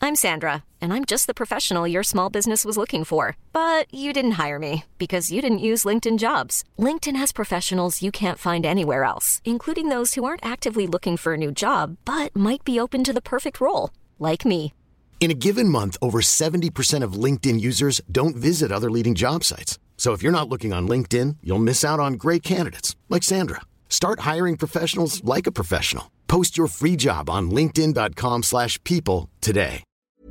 I'm Sandra, and I'm just the professional your small business was looking for. But you didn't hire me because you didn't use LinkedIn Jobs. LinkedIn has professionals you can't find anywhere else, including those who aren't actively looking for a new job, but might be open to the perfect role, like me. In a given month, over 70% of LinkedIn users don't visit other leading job sites. So if you're not looking on LinkedIn, you'll miss out on great candidates like Sandra. Start hiring professionals like a professional. Post your free job on linkedin.com/people today.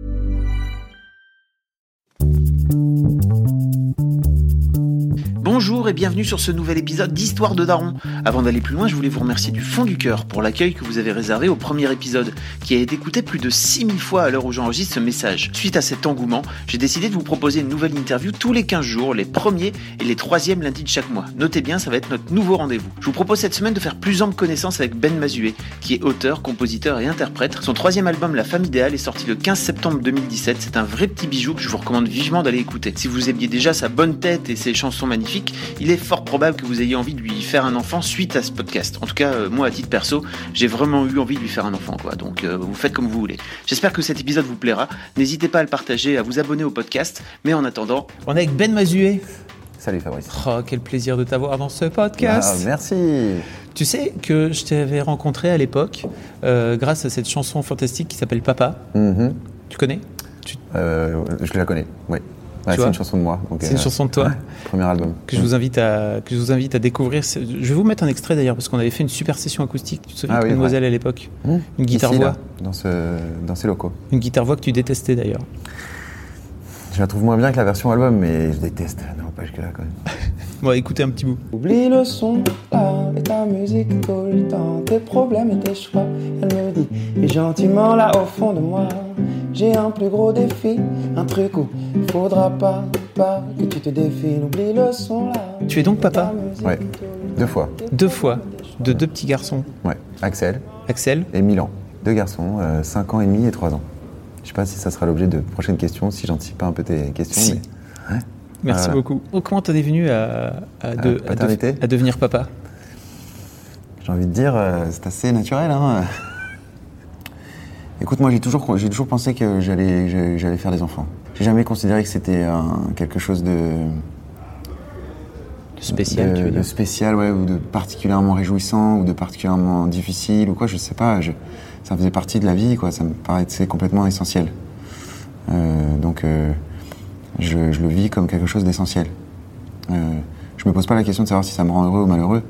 Bonjour et bienvenue sur ce nouvel épisode d'Histoire de Daron. Avant d'aller plus loin, je voulais vous remercier du fond du cœur pour l'accueil que vous avez réservé au premier épisode, qui a été écouté plus de 6000 fois à l'heure où j'enregistre ce message. Suite à cet engouement, j'ai décidé de vous proposer une nouvelle interview tous les 15 jours, les premiers et les troisièmes lundis de chaque mois. Notez bien, ça va être notre nouveau rendez-vous. Je vous propose cette semaine de faire plus ample connaissance avec Ben Mazué, qui est auteur, compositeur et interprète. Son troisième album, La Femme Idéale, est sorti le 15 septembre 2017. C'est un vrai petit bijou que je vous recommande vivement d'aller écouter. Si vous aimiez déjà sa bonne tête et ses chansons magnifiques, il est fort probable que vous ayez envie de lui faire un enfant suite à ce podcast. En tout cas, moi, à titre perso, j'ai vraiment eu envie de lui faire un enfant, quoi. Donc, vous faites comme vous voulez. J'espère que cet épisode vous plaira. N'hésitez pas à le partager, à vous abonner au podcast. Mais en attendant, on est avec Ben Mazué. Salut Fabrice. Oh, quel plaisir de t'avoir dans ce podcast. Ah, merci. Tu sais que je t'avais rencontré à l'époque grâce à cette chanson fantastique qui s'appelle Papa. Mm-hmm. Tu connais Je la connais, oui. Ouais, c'est une chanson de moi. C'est une chanson de toi. Ouais, premier album. Que je vous invite à découvrir. Je vais vous mettre un extrait d'ailleurs parce qu'on avait fait une super session acoustique. Tu te souviens de Mademoiselle à l'époque. Une guitare-voix. Dans ces locaux. Une guitare-voix que tu détestais d'ailleurs. Je la trouve moins bien que la version album, mais je déteste. Non, pas jusque-là quand même. Bon, écoutez un petit bout. Oublie le son, là, et ta musique tout le temps, tes problèmes et tes choix. Elle me dit, et gentiment là au fond de moi, j'ai un plus gros défi, un truc où faudra pas que tu te défiles. Oublie le son, là. Tu es donc papa ? Ouais, 2 fois. 2 fois, de 2 petits garçons. Ouais, Axel et Milan. 2 garçons, 5 ans et demi et 3 ans. Je sais pas si ça sera l'objet de prochaines questions, si j'anticipe pas un peu tes questions. Si. Mais... Ouais. Merci beaucoup. Comment t'en es venu à devenir papa ? J'ai envie de dire, c'est assez naturel. Hein. Écoute, moi j'ai toujours pensé que j'allais faire des enfants. J'ai jamais considéré que c'était quelque chose de spécial, tu veux dire ? De spécial, ouais, ou de particulièrement réjouissant, ou de particulièrement difficile, ou quoi, je sais pas. Ça faisait partie de la vie, quoi. Ça me paraissait complètement essentiel. Donc, je le vis comme quelque chose d'essentiel. Je me pose pas la question de savoir si ça me rend heureux ou malheureux.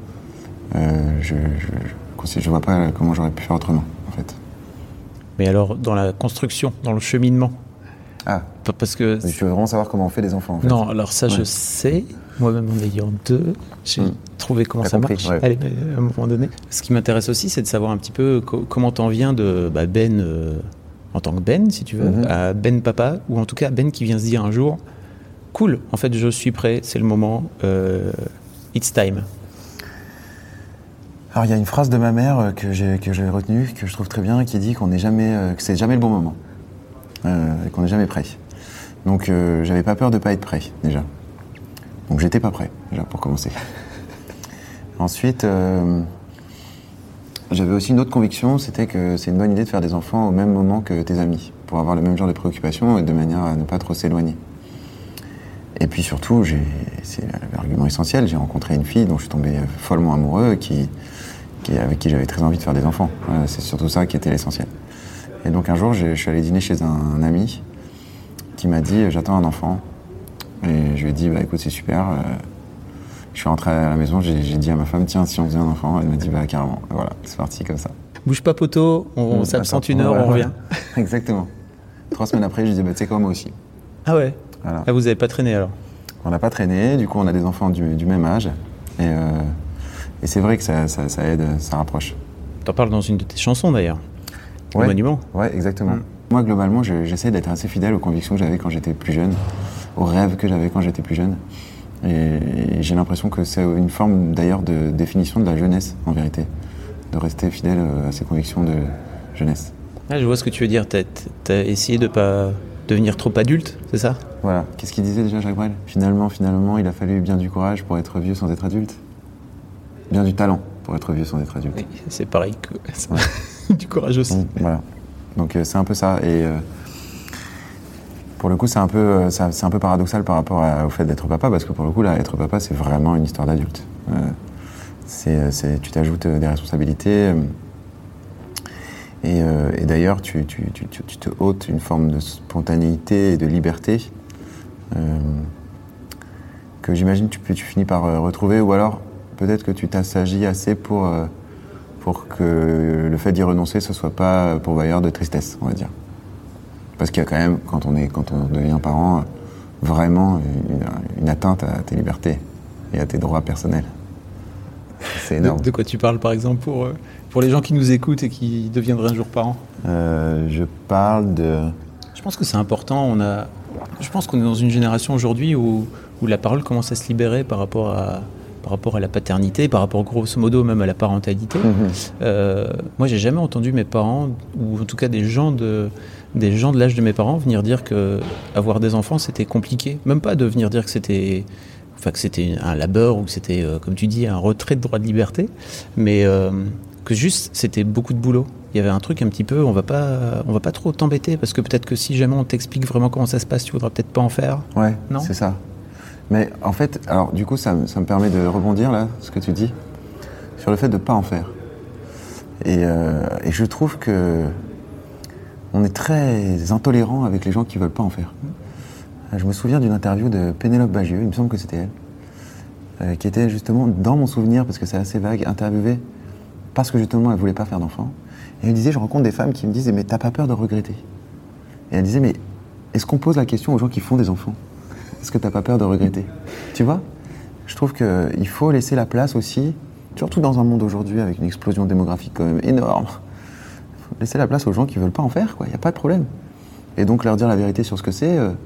Je vois pas comment j'aurais pu faire autrement, en fait. Mais alors, dans la construction, dans le cheminement. Ah. Parce que. Je veux vraiment savoir comment on fait des enfants, en fait. Non, alors ça, je sais. Moi-même, en ayant 2, j'ai trouvé comment ça marche. Ouais. Allez, à un moment donné. Ce qui m'intéresse aussi, c'est de savoir un petit peu comment t'en viens de Ben, en tant que Ben, si tu veux, à Ben papa, ou en tout cas Ben qui vient se dire un jour, cool, en fait, je suis prêt, c'est le moment, it's time. Alors, il y a une phrase de ma mère que j'ai retenue, que je trouve très bien, qui dit que c'est jamais le bon moment, et qu'on n'est jamais prêt. Donc, j'avais pas peur de pas être prêt, déjà. Donc, j'étais pas prêt, déjà, pour commencer. Ensuite, j'avais aussi une autre conviction, c'était que c'est une bonne idée de faire des enfants au même moment que tes amis, pour avoir le même genre de préoccupations et de manière à ne pas trop s'éloigner. Et puis surtout, c'est l'argument essentiel, j'ai rencontré une fille dont je suis tombé follement amoureux, avec qui j'avais très envie de faire des enfants. Voilà, c'est surtout ça qui était l'essentiel. Et donc un jour, je suis allé dîner chez un ami qui m'a dit « j'attends un enfant ». Et je lui ai dit « écoute, c'est super ». Je suis rentré à la maison, j'ai dit à ma femme « tiens, si on faisait un enfant », elle m'a dit « carrément ». Voilà, c'est parti comme ça. Bouge pas poteau, on s'absente une heure, on revient. Exactement. 3 semaines après, je lui ai dit « tu sais quoi, moi aussi ». Ah ouais. Voilà. Ah, vous avez pas traîné alors ? On n'a pas traîné, du coup on a des enfants du même âge. Et c'est vrai que ça aide, ça rapproche. T'en parles dans une de tes chansons d'ailleurs. Ouais. Le monument. Ouais, exactement. Moi globalement, j'essaie d'être assez fidèle aux convictions que j'avais quand j'étais plus jeune, aux rêves que j'avais quand j'étais plus jeune. Et j'ai l'impression que c'est une forme d'ailleurs de définition de la jeunesse en vérité, de rester fidèle à ses convictions de jeunesse. Ah, je vois ce que tu veux dire, t'as essayé de pas devenir trop adulte, c'est ça ? Voilà. Qu'est-ce qu'il disait déjà Jacques Brel ? Finalement, il a fallu bien du courage pour être vieux sans être adulte. Bien du talent pour être vieux sans être adulte. Oui, c'est pareil que du courage aussi. Voilà. Donc c'est un peu ça. Et Pour le coup, c'est un peu paradoxal par rapport au fait d'être papa, parce que pour le coup, là, être papa, c'est vraiment une histoire d'adulte. Tu t'ajoutes des responsabilités. Et d'ailleurs, tu te ôtes une forme de spontanéité et de liberté que j'imagine tu finis par retrouver, ou alors peut-être que tu t'assagis assez pour que le fait d'y renoncer, ce soit pas pourvoyeur de tristesse, on va dire. Parce qu'il y a quand même, quand on devient parent, vraiment une atteinte à tes libertés et à tes droits personnels. C'est énorme. De quoi tu parles, par exemple, pour les gens qui nous écoutent et qui deviendraient un jour parents? Je parle de... Je pense que c'est important. Je pense qu'on est dans une génération aujourd'hui où la parole commence à se libérer par rapport à la paternité, par rapport grosso modo même à la parentalité. Moi, j'ai jamais entendu mes parents, ou en tout cas des gens de l'âge de mes parents, venir dire que avoir des enfants c'était compliqué. Même pas de venir dire que c'était un labeur ou que c'était, comme tu dis, un retrait de droit de liberté, mais que juste c'était beaucoup de boulot. Il y avait un truc un petit peu, on va pas trop t'embêter, parce que peut-être que si jamais on t'explique vraiment comment ça se passe, tu voudras peut-être pas en faire. Ouais, non ? C'est ça. Mais en fait, alors du coup, ça me permet de rebondir là, ce que tu dis, sur le fait de ne pas en faire. Et je trouve que on est très intolérant avec les gens qui ne veulent pas en faire. Je me souviens d'une interview de Pénélope Bagieux, il me semble que c'était elle, qui était justement, dans mon souvenir, parce que c'est assez vague, interviewée parce que justement elle ne voulait pas faire d'enfant. Et elle disait, je rencontre des femmes qui me disent, mais t'as pas peur de regretter? Et elle disait, mais est-ce qu'on pose la question aux gens qui font des enfants? Est-ce que t'as pas peur de regretter? Tu vois? Je trouve qu'il faut laisser la place aussi, surtout dans un monde aujourd'hui avec une explosion démographique quand même énorme, faut laisser la place aux gens qui veulent pas en faire, quoi. Y a pas de problème. Et donc leur dire la vérité sur ce que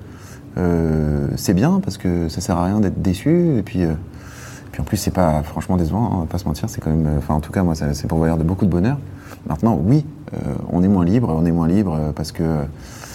c'est bien, parce que ça sert à rien d'être déçu, et puis en plus c'est pas franchement décevant, hein, on va pas se mentir, c'est quand même, en tout cas moi c'est pourvoyeur de beaucoup de bonheur. Maintenant oui, on est moins libre parce que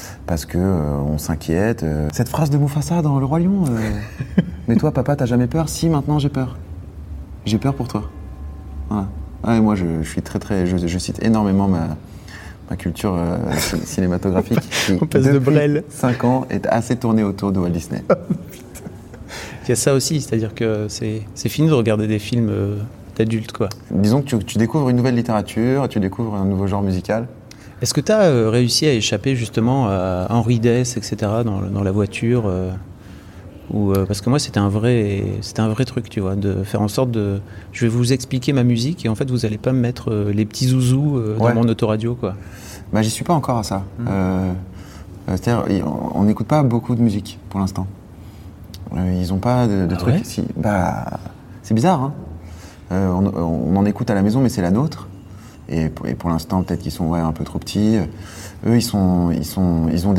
on s'inquiète. Cette phrase de Mufasa dans Le Roi Lion, mais toi papa t'as jamais peur? Si, maintenant j'ai peur. J'ai peur pour toi. Voilà. Ouais, moi je suis je cite énormément ma culture cinématographique qui, on passe de Brel. 5 ans, est assez tournée autour de Walt Disney. Il y a ça aussi, c'est-à-dire que c'est fini de regarder des films d'adultes, quoi. Disons que tu découvres une nouvelle littérature, tu découvres un nouveau genre musical. Est-ce que tu as réussi à échapper justement à Henri Dess, etc., dans la voiture parce que moi c'était un vrai truc, tu vois, de faire en sorte de... Je vais vous expliquer ma musique et en fait vous allez pas me mettre les petits zouzous dans mon autoradio, quoi. Bah j'y suis pas encore à ça. C'est-à-dire on n'écoute pas beaucoup de musique pour l'instant. Ils ont pas de trucs... Ouais, si, bah, c'est bizarre, hein. On en écoute à la maison, mais c'est la nôtre. Et pour l'instant, peut-être qu'ils sont un peu trop petits. Eux, ils ont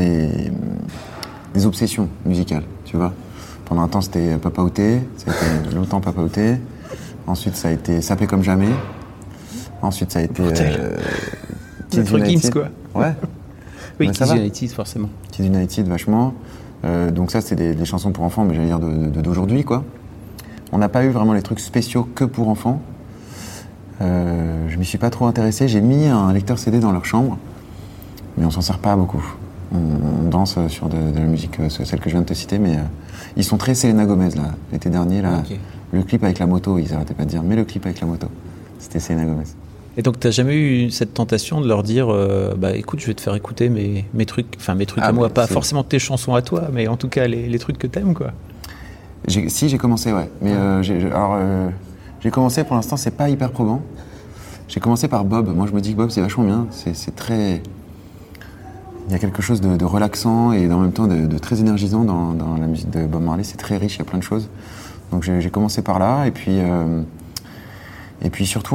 des obsessions musicales, tu vois. Pendant un temps, c'était Papa Outé, ça a été longtemps Papa Outé. Ensuite, ça a été Sapé comme jamais. Ensuite, ça a été Kids United, quoi. Ouais. Oui, Kids United, forcément. Kids United, vachement. Donc ça, c'est des chansons pour enfants, mais j'allais dire d'aujourd'hui, quoi. On n'a pas eu vraiment les trucs spéciaux que pour enfants. Je m'y suis pas trop intéressé. J'ai mis un lecteur CD dans leur chambre, mais on s'en sert pas beaucoup. On danse sur de la musique, celle que je viens de te citer, mais ils sont très Selena Gomez, là. L'été dernier, là, okay. Le clip avec la moto, ils arrêtaient pas de dire, mais le clip avec la moto, c'était Selena Gomez. Et donc, t'as jamais eu cette tentation de leur dire, écoute, je vais te faire écouter mes trucs à moi, pas forcément tes chansons à toi, mais en tout cas les trucs que t'aimes, quoi. J'ai commencé, ouais. Mais j'ai commencé, pour l'instant, c'est pas hyper probant. J'ai commencé par Bob. Moi, je me dis que Bob, c'est vachement bien. C'est très... Il y a quelque chose de relaxant et en même temps de très énergisant dans la musique de Bob Marley. C'est très riche, il y a plein de choses. Donc j'ai commencé par là. Et puis surtout,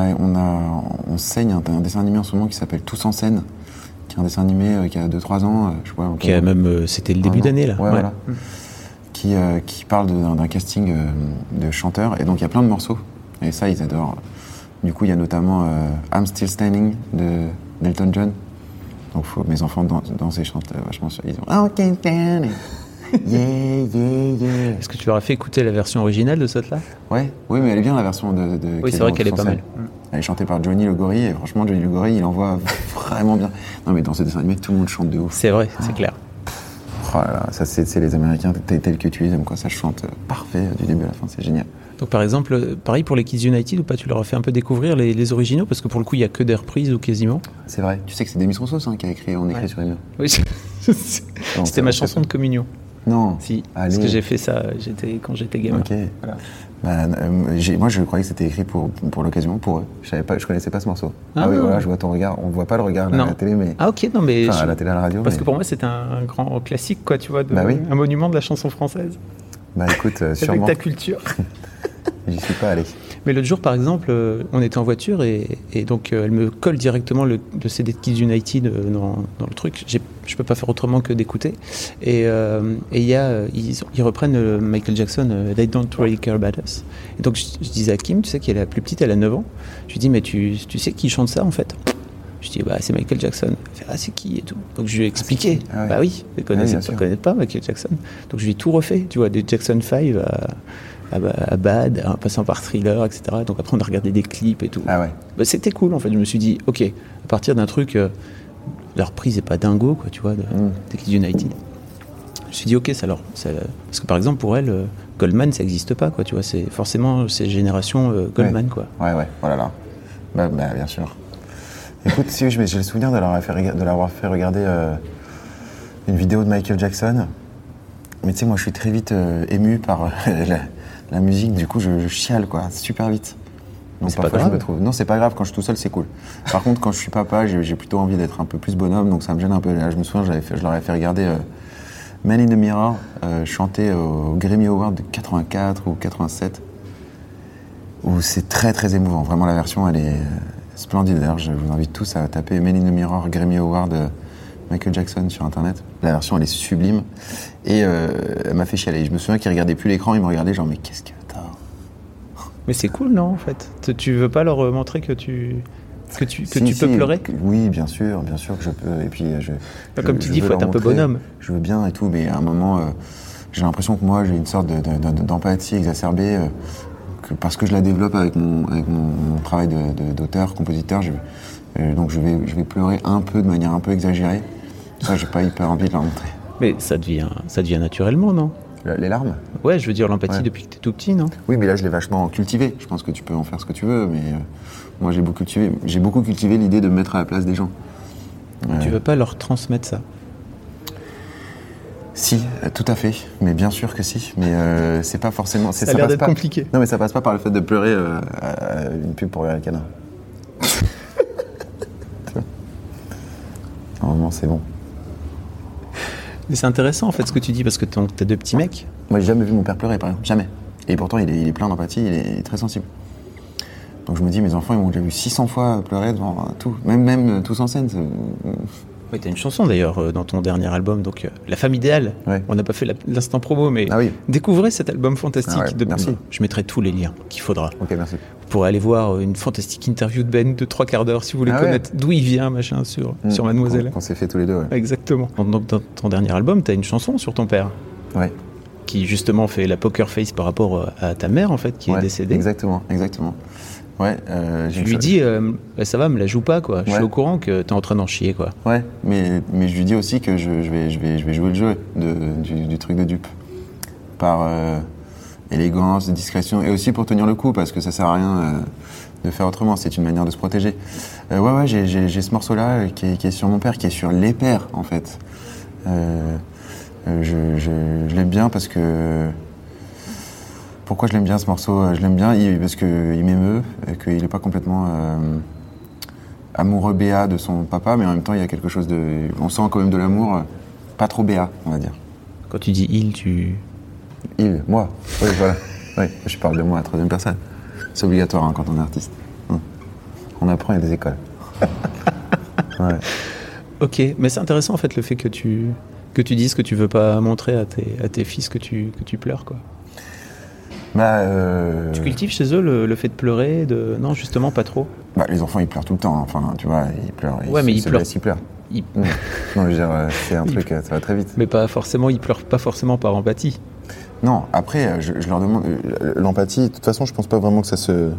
on saigne un dessin animé en ce moment qui s'appelle Tous en scène, qui est un dessin animé qui a 2-3 ans. Je crois, qui a même... c'était le début d'année, là. Ouais. Voilà. Qui parle d'un casting de chanteurs. Et donc, il y a plein de morceaux. Et ça, ils adorent. Du coup, il y a notamment I'm Still Standing d'Elton John. Donc, mes enfants dansent et chantent vachement sur. Ils ont OK, standing. Yeah, yeah, yeah. Est-ce que tu leur as fait écouter la version originale de cette là? Oui, mais elle est bien, la version de oui, c'est vrai qu'elle est pas mal. Elle est chantée par Johnny Le Gorille. Et franchement, Johnny Le Gorille, il envoie vraiment bien. Non, mais dans ce dessin animé, tout le monde chante de ouf. C'est vrai, c'est clair. Oh là là, ça c'est les Américains tel que tu es, comme quoi ça chante parfait du début à la fin, c'est génial. Donc par exemple, pareil pour les Kids United ou pas, tu leur as fait un peu découvrir les originaux, parce que pour le coup il n'y a que des reprises ou quasiment. C'est vrai, tu sais que c'est Demis Roussos qui a écrit sur les murs. Oui, c'était ma chanson de communion. Non. Si, allez. parce que j'ai fait ça quand j'étais gamin. Ok. Voilà. Moi je croyais que c'était écrit pour l'occasion, pour eux. Je connaissais pas ce morceau. Ah oui, voilà, je vois ton regard. On voit pas le regard à la télé, mais. Ah ok, non mais. Enfin, à la télé, à la radio. Parce que pour moi c'était un grand classique, quoi, tu vois, oui. un monument de la chanson française. Bah écoute, sûrement. Avec ta culture. J'y suis pas allé. Mais l'autre jour, par exemple, on était en voiture et donc elle me colle directement le CD de Kids United dans le truc. Je peux pas faire autrement que d'écouter. Et ils reprennent Michael Jackson, They Don't Really Care About Us. Et donc je disais à Kim, tu sais qu'elle est la plus petite, elle a 9 ans. Je lui dis, mais tu sais qui chante ça en fait? Je dis, bah c'est Michael Jackson. Elle fait, ah c'est qui et tout. Donc je lui ai expliqué. Ah ouais. Bah oui, elle connaît pas Michael Jackson. Donc je lui ai tout refait, tu vois, des Jackson 5 à Bad, en passant par Thriller, etc. Donc après on a regardé des clips et tout. Ah ouais. Bah, c'était cool en fait. Je me suis dit, ok, à partir d'un truc, la reprise est pas dingo, quoi, tu vois, des Kids United. Je me suis dit, ok, parce que par exemple pour elle, Goldman ça n'existe pas, quoi, tu vois, c'est forcément ces générations Goldman, quoi. Ouais, voilà. Bah bien sûr. Écoute, si j'ai le souvenir de l'avoir fait regarder une vidéo de Michael Jackson. Mais tu sais, moi je suis très vite ému par la musique, du coup je chiale, quoi, super vite. Donc c'est parfois pas grave. Je me trouve. Non, c'est pas grave, quand je suis tout seul c'est cool. Par contre, quand je suis papa, j'ai plutôt envie d'être un peu plus bonhomme, donc ça me gêne un peu. Là, je me souviens, je leur avais fait regarder Man in the Mirror, chanté au Grammy Award de 84 ou 87, où c'est très très émouvant. Vraiment, la version elle est splendide. D'ailleurs, je vous invite tous à taper Man in the Mirror Grammy Award Michael Jackson sur internet. La version elle est sublime et elle m'a fait chialer. Je me souviens qu'il regardait plus l'écran, il me regardait genre mais qu'est-ce que t'as? Mais c'est cool, non, en fait? Tu veux pas leur montrer que tu peux pleurer? Oui, bien sûr que je peux. Et puis comme tu dis, il faut être un peu bonhomme. Je veux bien et tout, mais à un moment j'ai l'impression que moi j'ai une sorte d'empathie exacerbée parce que je la développe avec mon travail d'auteur, compositeur. Donc je vais pleurer un peu de manière un peu exagérée. Ça, j'ai pas hyper envie de leur montrer. Mais ça devient naturellement, non? Les larmes? Ouais, je veux dire l'empathie depuis que t'es tout petit, non? Oui, mais là je l'ai vachement cultivé. Je pense que tu peux en faire ce que tu veux, mais moi j'ai beaucoup cultivé l'idée de me mettre à la place des gens. Tu veux pas leur transmettre ça? Si, tout à fait. Mais bien sûr que si. Mais c'est pas forcément. Ça a l'air d'être compliqué. Non, mais ça passe pas par le fait de pleurer une pub pour Rihanna. Normalement, c'est bon. Mais c'est intéressant en fait ce que tu dis parce que t'as 2 petits mecs. Moi, j'ai jamais vu mon père pleurer, par exemple. Jamais. Et pourtant, il est plein d'empathie, il est très sensible. Donc je me dis, mes enfants, ils m'ont déjà vu 600 fois pleurer devant tout. Même tous en scène. Oui, t'as une chanson d'ailleurs dans ton dernier album, donc La Femme Idéale. Ouais. On n'a pas fait l'instant promo, mais découvrez cet album fantastique. Merci. Je mettrai tous les liens qu'il faudra. Ok, merci. Vous pourrez aller voir une fantastique interview de Ben de 3/4 d'heure si vous voulez connaître d'où il vient, machin, sur Mademoiselle. Qu'on s'est fait tous les deux, ouais. Exactement. Donc dans ton dernier album, t'as une chanson sur ton père. Ouais. Qui justement fait la poker face par rapport à ta mère en fait, qui est décédée. Exactement. Ouais, je lui dis, ça va, me la joue pas, quoi. Je suis au courant que t'es en train d'en chier, quoi. Ouais, mais je lui dis aussi que je vais jouer le jeu du truc de dupe. Par élégance, discrétion, et aussi pour tenir le coup, parce que ça sert à rien de faire autrement, c'est une manière de se protéger. Ouais, j'ai ce morceau-là qui est sur mon père, qui est sur les pères, en fait. Je l'aime bien parce que... Pourquoi je l'aime bien ce morceau? Je l'aime bien parce qu'il m'émeut, et qu'il n'est pas complètement amoureux béat de son papa, mais en même temps il y a quelque chose de... On sent quand même de l'amour pas trop béat, on va dire. Quand tu dis il, moi. Oui, voilà. Oui, je parle de moi à la troisième personne. C'est obligatoire quand on est artiste. On apprend, il y a des écoles. Ouais. Ok, mais c'est intéressant en fait le fait que tu dises que tu veux pas montrer à tes fils que tu pleures, quoi. Tu cultives chez eux le fait de pleurer, Non, justement, pas trop. Les enfants, ils pleurent tout le temps. Enfin, tu vois, ils pleurent. Mais ils pleurent. Ils pleurent. Non, je veux dire, c'est un truc, ça va très vite. Mais pas forcément, ils pleurent pas forcément par empathie. Non, après, je leur demande... L'empathie, de toute façon, je pense pas vraiment que ça se...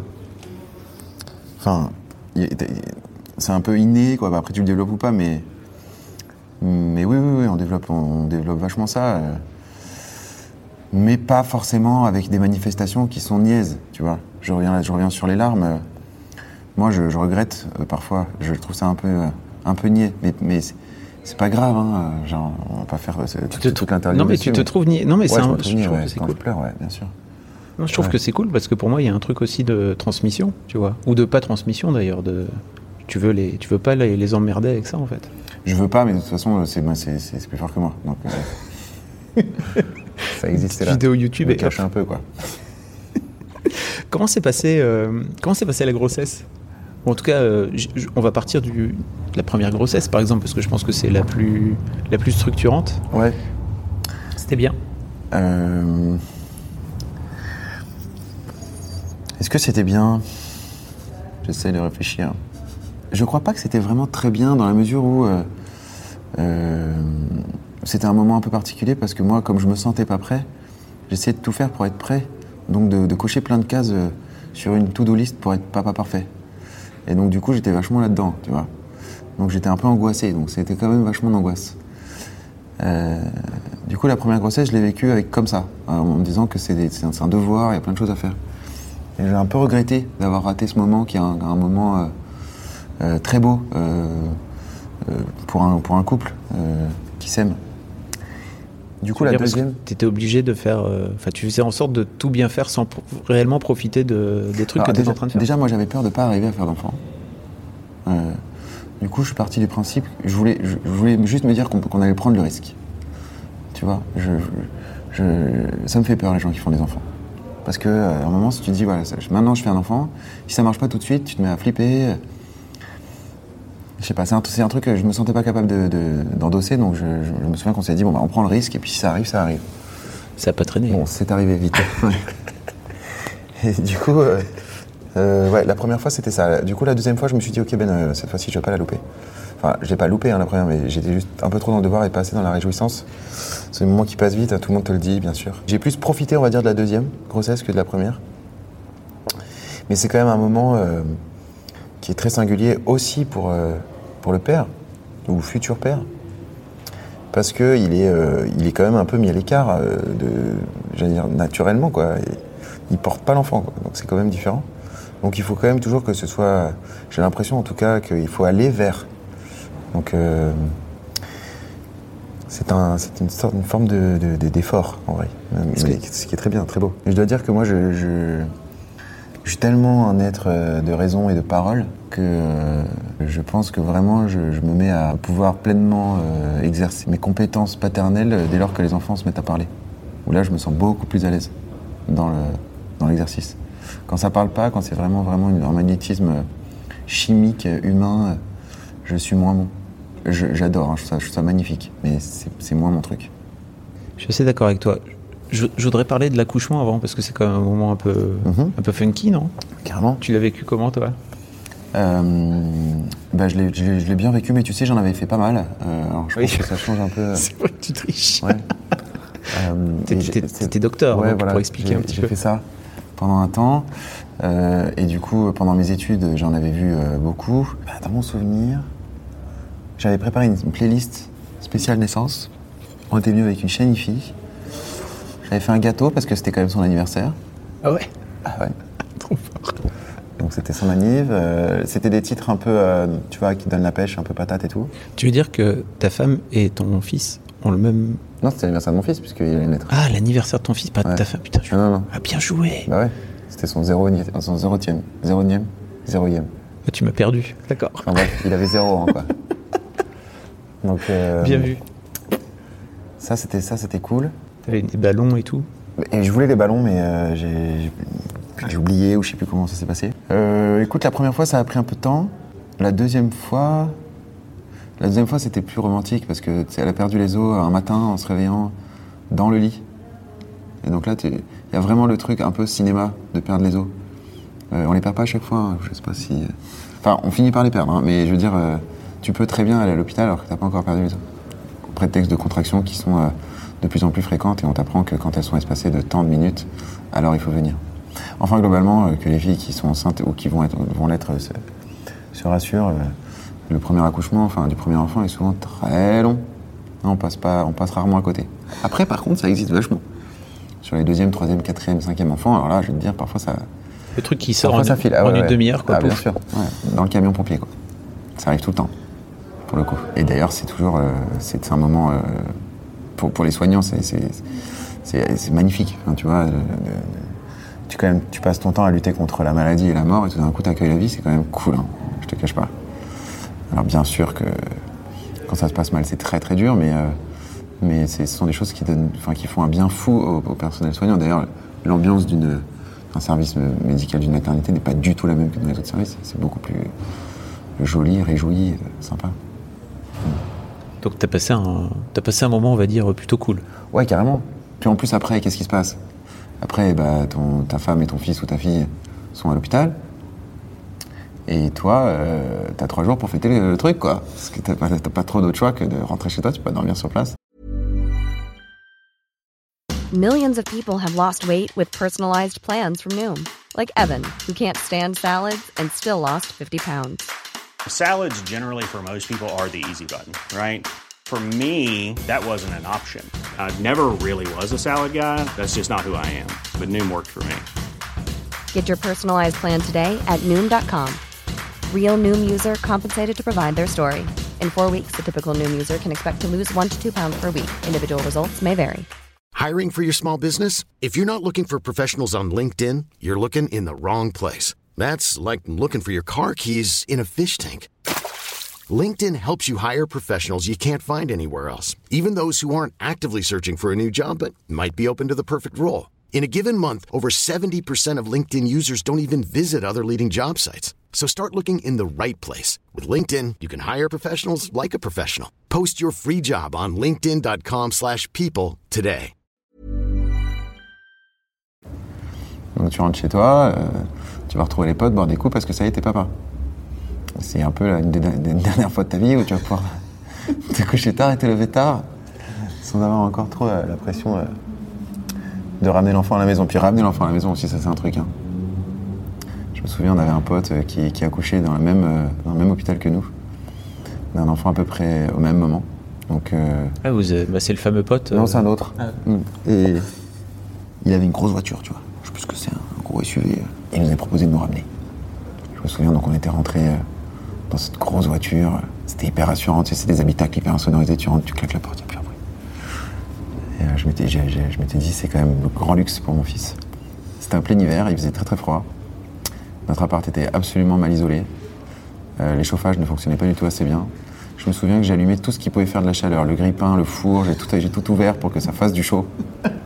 Enfin, c'est un peu inné, quoi. Après, tu le développes ou pas, mais Mais oui, on développe vachement ça. Mais pas forcément avec des manifestations qui sont niaises, tu vois. Je reviens sur les larmes. Moi, je regrette parfois. Je trouve ça un peu niais. Mais c'est pas grave, hein. Genre, on va pas faire toute l'interview. Non, mais tu te trouves niais. Non, mais je trouve que c'est quand cool. je pleure, bien sûr. Non, je trouve que c'est cool parce que pour moi, il y a un truc aussi de transmission, tu vois. Ou de pas transmission d'ailleurs. Tu veux pas les emmerder avec ça, en fait. Je veux pas, mais de toute façon, c'est plus fort que moi. Donc, ça existe là. Vidéo YouTube et cache un peu, quoi. Comment s'est passée la grossesse? Bon, en tout cas, on va partir de la première grossesse, par exemple, parce que je pense que c'est la plus structurante. Ouais. C'était bien. Est-ce que c'était bien? J'essaie de réfléchir. Je crois pas que c'était vraiment très bien dans la mesure où c'était un moment un peu particulier parce que moi, comme je me sentais pas prêt, j'essayais de tout faire pour être prêt. Donc de cocher plein de cases sur une to-do list pour être papa parfait. Et donc du coup, j'étais vachement là-dedans, tu vois. Donc j'étais un peu angoissé, donc c'était quand même vachement d'angoisse. Du coup, la première grossesse, je l'ai vécue comme ça, en me disant que c'est un devoir, il y a plein de choses à faire. Et j'ai un peu regretté d'avoir raté ce moment qui est un moment très beau pour un couple qui s'aime. Du coup, la deuxième... Tu étais obligé de faire... tu faisais en sorte de tout bien faire sans réellement profiter des trucs que tu étais en train de faire. Déjà, moi, j'avais peur de ne pas arriver à faire d'enfant. Du coup, je suis parti du principe... Je voulais juste me dire qu'on allait prendre le risque. Tu vois, ça me fait peur, les gens qui font des enfants. Parce qu'à un moment, si tu te dis, voilà, maintenant je fais un enfant, si ça ne marche pas tout de suite, tu te mets à flipper... Je sais pas, c'est un truc que je me sentais pas capable d'endosser, donc je me souviens qu'on s'est dit, bon, on prend le risque, et puis si ça arrive, ça arrive. Ça a pas traîné. Bon, c'est arrivé vite. Et du coup, la première fois, c'était ça. Du coup, la deuxième fois, je me suis dit, ok, cette fois-ci, je vais pas la louper. Enfin, je l'ai pas loupé, la première, mais j'étais juste un peu trop dans le devoir et pas assez dans la réjouissance. C'est un moment qui passe vite, tout le monde te le dit, bien sûr. J'ai plus profité, on va dire, de la deuxième grossesse que de la première. Mais c'est quand même un moment qui est très singulier aussi pour le père, ou futur père, parce qu'il est quand même un peu mis à l'écart, j'allais dire naturellement, quoi. Il porte pas l'enfant, quoi. Donc c'est quand même différent. Donc il faut quand même toujours que ce soit, j'ai l'impression en tout cas, qu'il faut aller vers. Donc c'est une forme d'effort, en vrai, ce qui est très bien, très beau. Et je dois dire que moi, je suis tellement un être de raison et de parole que je pense que vraiment je me mets à pouvoir pleinement exercer mes compétences paternelles dès lors que les enfants se mettent à parler. Où là, je me sens beaucoup plus à l'aise dans l'exercice. Quand ça parle pas, quand c'est vraiment un magnétisme chimique, humain, je suis moins bon. J'adore, hein, je trouve ça magnifique, mais c'est moins mon truc. Je suis assez d'accord avec toi. Je voudrais parler de l'accouchement avant, parce que c'est quand même un moment un peu funky, non? Carrément. Tu l'as vécu comment, toi? Je l'ai bien vécu, mais tu sais, j'en avais fait pas mal. Alors je pense que ça change un peu. C'est vrai que tu triches. Ouais. T'étais docteur, ouais, donc voilà, pour expliquer un petit peu. J'ai fait ça pendant un temps. Et du coup, pendant mes études, j'en avais vu beaucoup. Dans mon souvenir, j'avais préparé une playlist spéciale naissance. On était venu avec une chaîne IFI. J'avais fait un gâteau parce que c'était quand même son anniversaire. Ah ouais? Ah ouais. Trop fort. Donc c'était son anniv. C'était des titres un peu, tu vois, qui donnent la pêche, un peu patate et tout. Tu veux dire que ta femme et ton fils ont le même... Non, c'était l'anniversaire de mon fils, puisqu'il allait naître. Ah, l'anniversaire de ton fils, pas de ta femme. Putain, non. Ah, bien joué. Bah ouais, c'était son zéroième. Ah, tu m'as perdu, d'accord. Enfin bref, il avait 0 ans, quoi. Donc, bien vu. Ça, c'était cool. T'avais des ballons et tout. Et je voulais les ballons, mais j'ai oublié, ou je sais plus comment ça s'est passé. Écoute, la première fois, ça a pris un peu de temps. La deuxième fois, c'était plus romantique, parce que elle a perdu les os un matin en se réveillant dans le lit. Et donc là, il y a vraiment le truc un peu cinéma de perdre les os. On les perd pas à chaque fois, hein, je sais pas si... Enfin, on finit par les perdre, hein, mais je veux dire, tu peux très bien aller à l'hôpital alors que t'as pas encore perdu les os. Au prétexte de contractions qui sont de plus en plus fréquentes, et on t'apprend que quand elles sont espacées de tant de minutes, alors il faut venir. Enfin, globalement, que les filles qui sont enceintes ou qui vont l'être se rassurent. Le premier accouchement, enfin du premier enfant, est souvent très long. Non, on passe rarement à côté. Après, par contre, ça existe vachement. Sur les 2e, 3e, 4e, 5e enfants, alors là, je vais te dire, parfois ça... Le truc qui sort parfois, ça file. en une demi-heure, quoi. Ah, bien sûr. Ouais. Dans le camion pompier, quoi. Ça arrive tout le temps, pour le coup. Et d'ailleurs, c'est toujours... c'est un moment... pour les soignants, c'est magnifique. Enfin, tu vois, tu passes ton temps à lutter contre la maladie et la mort, et tout d'un coup, t'accueilles la vie, c'est quand même cool, hein. Je te cache pas. Alors bien sûr que quand ça se passe mal, c'est très très dur, mais ce sont des choses qui font un bien fou au personnel soignant. D'ailleurs, l'ambiance d'un service médical d'une maternité n'est pas du tout la même que dans les autres services. C'est beaucoup plus joli, réjoui, sympa. Donc t'as passé un moment, on va dire, plutôt cool. Ouais, carrément. Puis en plus, après, qu'est-ce qui se passe ? Après, ta femme et ton fils ou ta fille sont à l'hôpital. Et toi, t'as 3 jours pour fêter le truc, quoi. Parce que t'as pas trop d'autre choix que de rentrer chez toi, tu peux pas dormir sur place. Millions of people have lost weight with personalized plans from Noom. Like Evan, who can't stand salads and still lost 50 pounds. Salads generally for most people are the easy button, right? For me, that wasn't an option. I never really was a salad guy. That's just not who I am. But Noom worked for me. Get your personalized plan today at Noom.com. Real Noom user compensated to provide their story. In 4 weeks, the typical Noom user can expect to lose 1 to 2 pounds per week. Individual results may vary. Hiring for your small business? If you're not looking for professionals on LinkedIn, you're looking in the wrong place. That's like looking for your car keys in a fish tank. LinkedIn helps you hire professionals you can't find anywhere else, even those who aren't actively searching for a new job but might be open to the perfect role. In a given month, over 70% of LinkedIn users don't even visit other leading job sites. So start looking in the right place. With LinkedIn, you can hire professionals like a professional. Post your free job on linkedin.com/people today. Donc tu rentres chez toi, tu vas retrouver les potes, boire des coups parce que ça y est, t'es papa. C'est un peu une des dernières fois de ta vie où tu vas pouvoir te coucher tard et te lever tard sans avoir encore trop la pression de ramener l'enfant à la maison. Puis ramener l'enfant à la maison aussi, ça c'est un truc. Hein. Je me souviens, on avait un pote qui a accouché dans le même hôpital que nous, d'un enfant à peu près au même moment. Donc, c'est le fameux pote. Non, c'est un autre. Ah. Et il avait une grosse voiture, tu vois. Je sais plus ce que c'est, un gros SUV. Et il nous avait proposé de nous ramener. Je me souviens, donc on était rentrés dans cette grosse voiture. C'était hyper rassurant, tu sais, c'est des habitacles hyper insonorisés. Tu rentres, tu claques la porte, il n'y a plus un bruit. Et je m'étais dit, c'est quand même le grand luxe pour mon fils. C'était en plein hiver, il faisait très très froid. Notre appart était absolument mal isolé. Les chauffages ne fonctionnaient pas du tout assez bien. Je me souviens que j'allumais tout ce qui pouvait faire de la chaleur. Le grille-pain, le four, j'ai tout ouvert pour que ça fasse du chaud.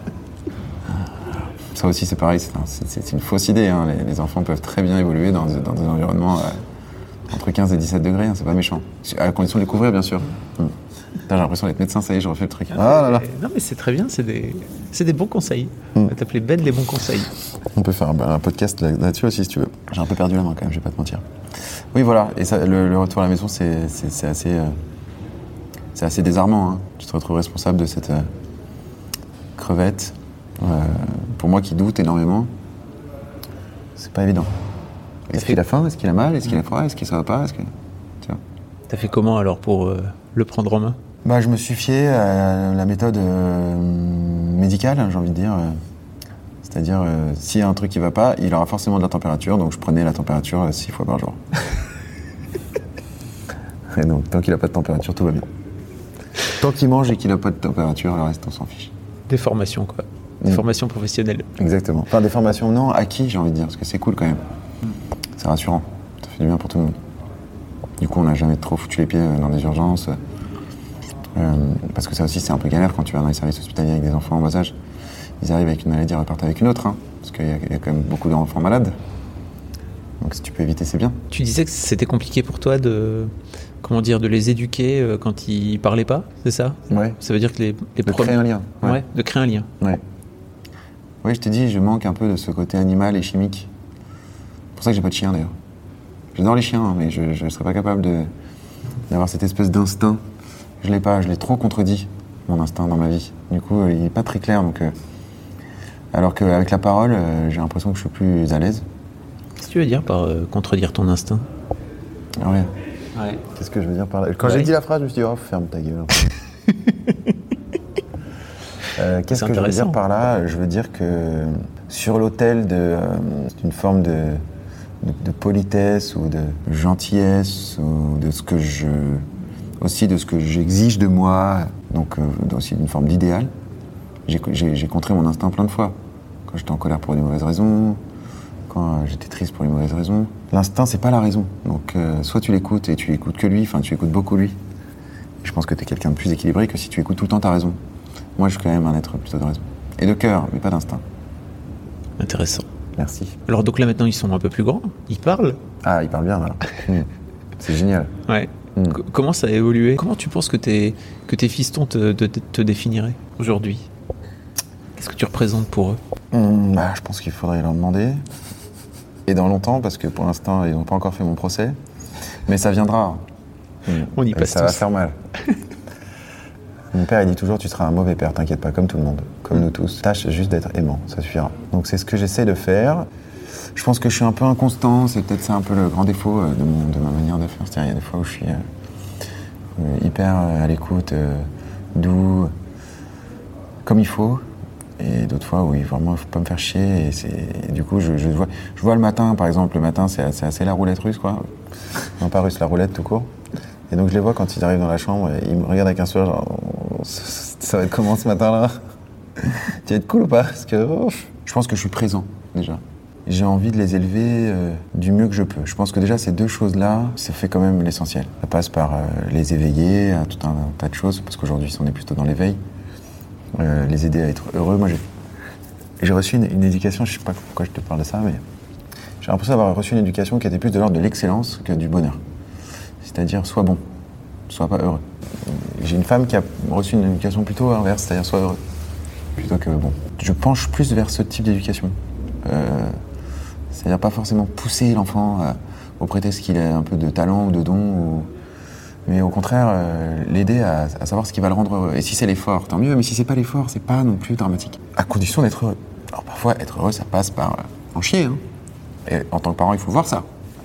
Ça aussi, c'est pareil, c'est une fausse idée. Hein. Les enfants peuvent très bien évoluer dans des environnements entre 15 et 17 degrés. Hein, c'est pas méchant. À la condition de les couvrir, bien sûr. J'ai l'impression d'être médecin, ça y est, je refais le truc. Ah là là. Non, mais c'est très bien, c'est des bons conseils. On va t'appeler Ben les bons conseils. On peut faire un podcast là-dessus aussi, si tu veux. J'ai un peu perdu la main quand même, je vais pas te mentir. Oui, voilà. Et ça, le retour à la maison, c'est assez désarmant. Hein. Tu te retrouves responsable de cette crevette. Pour moi qui doute énormément, c'est pas évident. Est-ce qu'il a faim ? Est-ce qu'il a mal ? Est-ce qu'il a froid ? Est-ce que ça va pas ? Tu vois ? T'as fait comment alors pour le prendre en main ? Je me suis fié à la méthode médicale, j'ai envie de dire. C'est-à-dire, s'il y a un truc qui va pas, il aura forcément de la température, donc je prenais la température 6 fois par jour. Et donc, tant qu'il n'a pas de température, tout va bien. Tant qu'il mange et qu'il n'a pas de température, le reste, on s'en fiche. Des formations, quoi. Des formations professionnelles. Exactement. Enfin, des formations, non, acquis, j'ai envie de dire, parce que c'est cool quand même. C'est rassurant. Ça fait du bien pour tout le monde. Du coup, on n'a jamais trop foutu les pieds dans des urgences. Parce que ça aussi, c'est un peu galère quand tu vas dans les services hospitaliers avec des enfants en bas âge. Ils arrivent avec une maladie, ils repartent avec une autre. Hein, parce qu'il y a quand même beaucoup d'enfants malades. Donc si tu peux éviter, c'est bien. Tu disais que c'était compliqué pour toi de les éduquer quand ils parlaient pas, c'est ça ? Ouais. Ça veut dire que de créer un lien. Ouais, de créer un lien. Ouais. Oui, je t'ai dit, je manque un peu de ce côté animal et chimique. C'est pour ça que j'ai pas de chien d'ailleurs. J'adore les chiens, mais je ne serais pas capable d'avoir cette espèce d'instinct. Je l'ai pas, je l'ai trop contredit, mon instinct dans ma vie. Du coup, il n'est pas très clair. Donc, alors qu'avec la parole, j'ai l'impression que je suis plus à l'aise. Qu'est-ce que tu veux dire par contredire ton instinct ? Ouais. Qu'est-ce que je veux dire par là ? Quand j'ai dit la phrase, je me suis dit, oh, ferme ta gueule. Qu'est-ce que je veux dire par là ? Je veux dire que sur l'autel d'une forme de politesse ou de gentillesse ou de ce que j'exige de moi, donc aussi d'une forme d'idéal, j'ai contré mon instinct plein de fois. Quand j'étais en colère pour des mauvaises raisons, quand j'étais triste pour les mauvaises raisons. L'instinct, c'est pas la raison. Donc soit tu l'écoutes et tu écoutes que lui, enfin tu écoutes beaucoup lui. Je pense que t'es quelqu'un de plus équilibré que si tu écoutes tout le temps ta raison. Moi, je suis quand même un être plutôt de raison. Et de cœur, mais pas d'instinct. Intéressant. Merci. Alors donc là maintenant ils sont un peu plus grands, ils parlent. Ah, ils parlent bien là. C'est génial. Ouais. Comment ça a évolué ? Comment tu penses que tes fistons te définiraient aujourd'hui ? Qu'est-ce que tu représentes pour eux ? Je pense qu'il faudrait leur demander. Et dans longtemps, parce que pour l'instant ils n'ont pas encore fait mon procès. Mais ça viendra. On y passe ça tous. Va faire mal. Mon père, il dit toujours, tu seras un mauvais père, t'inquiète pas, comme tout le monde, comme nous tous. Tâche juste d'être aimant, ça suffira. Donc c'est ce que j'essaie de faire. Je pense que je suis un peu inconstant, c'est peut-être ça un peu le grand défaut de ma manière de faire. C'est-à-dire, il y a des fois où je suis hyper à l'écoute, doux, comme il faut. Et d'autres fois où vraiment il faut pas me faire chier. Et du coup, je vois le matin, par exemple, le matin, c'est assez la roulette russe, quoi. Non, pas russe, la roulette tout court. Et donc je les vois quand ils arrivent dans la chambre, et ils me regardent avec un sourire, genre, ça va être comment ce matin-là ? Tu vas être cool ou pas ? Parce que je pense que je suis présent, déjà. J'ai envie de les élever du mieux que je peux. Je pense que déjà ces deux choses-là, ça fait quand même l'essentiel. Ça passe par les éveiller à tout un tas de choses, parce qu'aujourd'hui on est plutôt dans l'éveil. Les aider à être heureux. Moi j'ai reçu une éducation, je sais pas pourquoi je te parle de ça, mais j'ai l'impression d'avoir reçu une éducation qui était plus de l'ordre de l'excellence que du bonheur. C'est-à-dire, sois bon, sois pas heureux. J'ai une femme qui a reçu une éducation plutôt inverse, c'est-à-dire, sois heureux, plutôt que bon. Je penche plus vers ce type d'éducation. C'est-à-dire pas forcément pousser l'enfant au prétexte qu'il ait un peu de talent ou de don, mais au contraire, l'aider à savoir ce qui va le rendre heureux. Et si c'est l'effort, tant mieux, mais si c'est pas l'effort, c'est pas non plus dramatique. À condition d'être heureux. Alors parfois, être heureux, ça passe par en chier, hein. Et en tant que parent, il faut voir ça.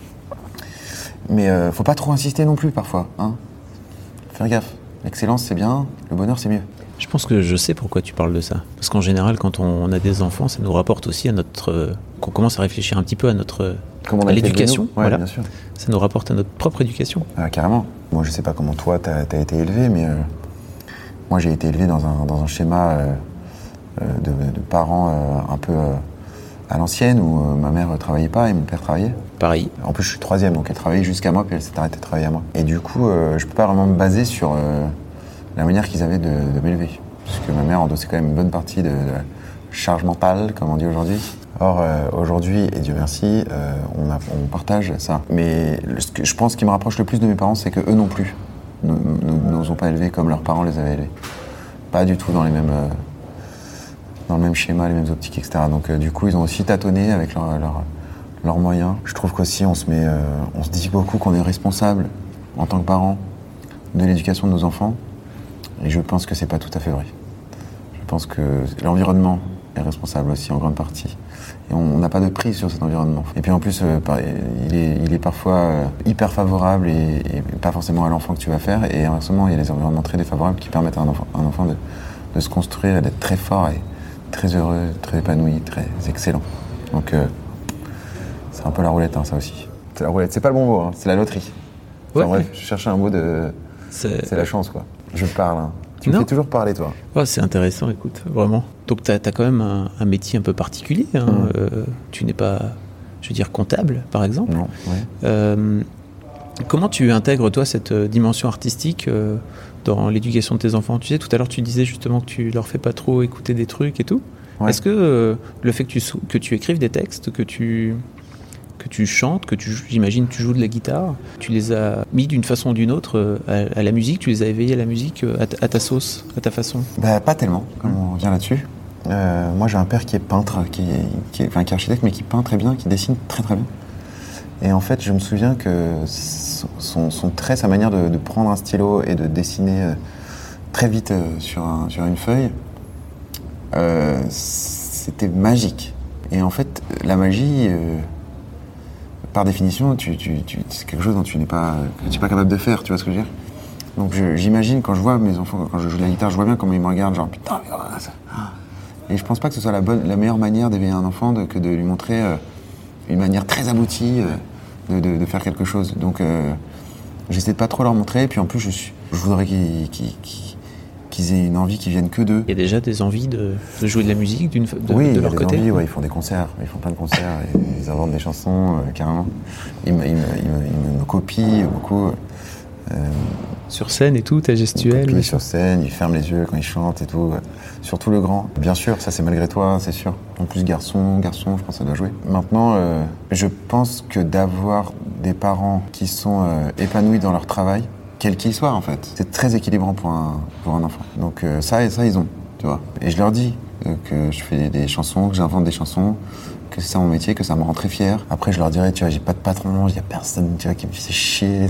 Mais faut pas trop insister non plus parfois, hein. Faire gaffe. L'excellence c'est bien, le bonheur c'est mieux. Je pense que je sais pourquoi tu parles de ça. Parce qu'en général, quand on a des enfants, ça nous rapporte aussi à notre... qu'on commence à réfléchir un petit peu à notre... à l'éducation. Ouais, voilà. Bien sûr. Ça nous rapporte à notre propre éducation. Ah, carrément. Moi je sais pas comment toi t'as été élevé, mais moi j'ai été élevé dans un schéma de parents un peu... à l'ancienne, où ma mère travaillait pas et mon père travaillait. Pareil. En plus, je suis troisième, donc elle travaillait jusqu'à moi, puis elle s'est arrêtée de travailler à moi. Et du coup, je peux pas vraiment me baser sur la manière qu'ils avaient de m'élever. Parce que ma mère endossait quand même une bonne partie de la charge mentale, comme on dit aujourd'hui. Or, aujourd'hui, et Dieu merci, on partage ça. Mais je pense qui me rapproche le plus de mes parents, c'est que eux non plus ne nous ont pas élevés comme leurs parents les avaient élevés. Pas du tout dans les mêmes... dans le même schéma, les mêmes optiques, etc. Donc du coup, ils ont aussi tâtonné avec leurs moyens. Je trouve qu'aussi, on se dit beaucoup qu'on est responsable, en tant que parents, de l'éducation de nos enfants. Et je pense que c'est pas tout à fait vrai. Je pense que l'environnement est responsable aussi, en grande partie. Et on n'a pas de prise sur cet environnement. Et puis en plus, il est parfois hyper favorable et pas forcément à l'enfant que tu vas faire. Et inversement, il y a des environnements très défavorables qui permettent à un enfant de se construire, d'être très fort et très heureux, très épanoui, très excellent. Donc c'est un peu la roulette, hein, ça aussi. C'est la roulette, c'est pas le bon mot, hein, c'est la loterie. Enfin, Ouais. bref, je cherchais un mot de... C'est la chance, quoi. Je parle, hein. Tu me fais toujours parler, toi. Ouais, c'est intéressant, écoute, vraiment. Donc t'as quand même un métier un peu particulier, hein. Tu n'es pas, je veux dire, comptable, par exemple. Non, ouais. Comment tu intègres, toi, cette dimension artistique dans l'éducation de tes enfants? Tu sais, tout à l'heure, tu disais justement que tu leur fais pas trop écouter des trucs et tout. Ouais. Est-ce que le fait que tu écrives des textes, que tu chantes, j'imagine tu joues de la guitare, tu les as mis d'une façon ou d'une autre à la musique, tu les as éveillés à la musique à ta sauce, à ta façon? Bah, pas tellement, comme on revient là-dessus. Moi, j'ai un père qui est peintre, qui est architecte, mais qui peint très bien, qui dessine très très bien. Et en fait, je me souviens que son trait, sa manière de prendre un stylo et de dessiner très vite sur une feuille, c'était magique. Et en fait, la magie, par définition, c'est quelque chose dont tu n'es pas capable de faire, tu vois ce que je veux dire ? Donc j'imagine quand je vois mes enfants, quand je joue de la guitare, je vois bien comment ils me regardent, genre putain, mais voilà, ça. Et je pense pas que ce soit la meilleure manière d'éveiller un enfant que de lui montrer une manière très aboutie de faire quelque chose. Donc j'essaie de pas trop leur montrer, et puis en plus je voudrais qu'ils aient une envie qui vienne que d'eux. Il y a déjà des envies de jouer de la musique de leur côté. Oui, ils font des concerts, ils font plein de concerts, ils inventent des chansons carrément. Ils me copient beaucoup. Sur scène et tout, ta gestuelle. Ils sur scène, ils ferment les yeux quand ils chantent et tout. Surtout le grand. Bien sûr, ça c'est malgré toi, c'est sûr. En plus garçon, je pense que ça doit jouer. Maintenant, je pense que d'avoir des parents qui sont épanouis dans leur travail, quel qu'il soit en fait, c'est très équilibrant pour un enfant. Donc ça ils ont, tu vois. Et je leur dis que je fais des chansons, que j'invente des chansons, que c'est ça mon métier, que ça me rend très fier. Après je leur dirais, tu vois, j'ai pas de patron, il y a personne, tu vois, qui me fait chier.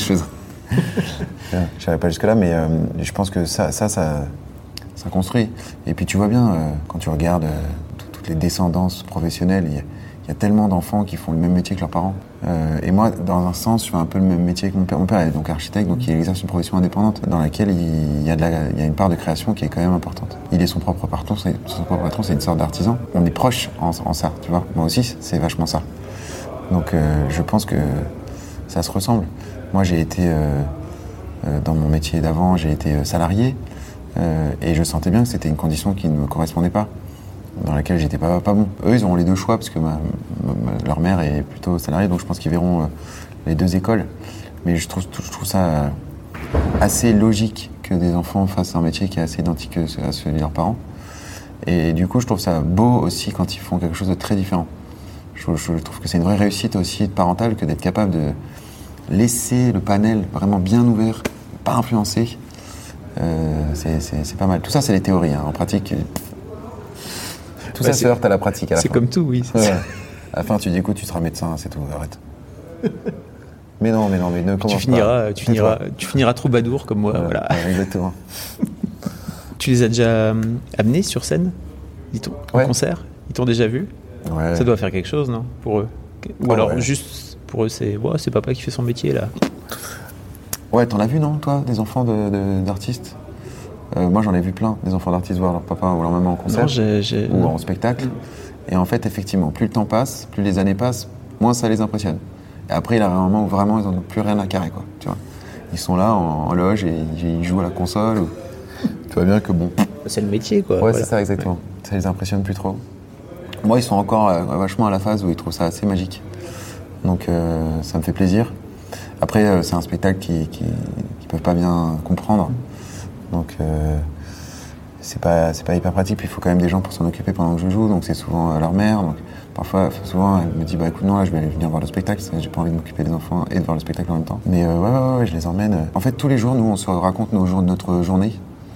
Je n'irai pas jusque-là, mais je pense que ça construit. Et puis tu vois bien, quand tu regardes toutes les descendances professionnelles, il y a tellement d'enfants qui font le même métier que leurs parents. Et moi, dans un sens, je fais un peu le même métier que mon père. Mon père est donc architecte, donc il exerce une profession indépendante dans laquelle il y a une part de création qui est quand même importante. Il est son propre patron, c'est une sorte d'artisan. On est proche en ça, tu vois. Moi aussi, c'est vachement ça. Donc je pense que ça se ressemble. Moi, j'ai été, dans mon métier d'avant, j'ai été salarié et je sentais bien que c'était une condition qui ne me correspondait pas, dans laquelle j'étais pas bon. Eux, ils auront les deux choix parce que leur mère est plutôt salariée, donc je pense qu'ils verront les deux écoles. Mais je trouve ça assez logique que des enfants fassent un métier qui est assez identique à celui de leurs parents. Et du coup, je trouve ça beau aussi quand ils font quelque chose de très différent. Je trouve que c'est une vraie réussite aussi parentale que d'être capable de laisser le panel vraiment bien ouvert, pas influencé, c'est pas mal. Tout ça, c'est les théories. Hein. En pratique, tout ça se heurte à la pratique. À la fin. C'est comme tout, oui. À la fin, tu dis, écoute, tu seras médecin, c'est tout, arrête. mais ne commence pas. Tu finiras troubadour comme moi, voilà. Exactement. Tu les as déjà amenés sur scène, dit-on, en concert? Ils t'ont déjà vu? Ouais. Ça doit faire quelque chose, non, pour eux? Ou alors juste... Pour eux, c'est papa qui fait son métier, là. Ouais, t'en as vu, non, toi, des enfants d'artistes? Moi, j'en ai vu plein, des enfants d'artistes voir leur papa ou leur maman en concert ou en spectacle. Et en fait, effectivement, plus le temps passe, plus les années passent, moins ça les impressionne. Et après, il y a un moment où vraiment, ils n'en ont plus rien à carrer, quoi. Tu vois, ils sont là en loge et ils jouent à la console. Tu vois bien que bon... C'est le métier, quoi. Ouais, voilà. C'est ça, exactement. Ouais. Ça les impressionne plus trop. Moi, ils sont encore vachement à la phase où ils trouvent ça assez magique. Donc ça me fait plaisir. Après, c'est un spectacle qu'ils peuvent pas bien comprendre. Donc c'est pas hyper pratique. Puis il faut quand même des gens pour s'en occuper pendant que je joue. Donc c'est souvent leur mère. Donc souvent elle me dit, bah écoute, non, là je vais venir voir le spectacle. J'ai pas envie de m'occuper des enfants et de voir le spectacle en même temps. Mais ouais, je les emmène. En fait, tous les jours, nous, on se raconte notre journée.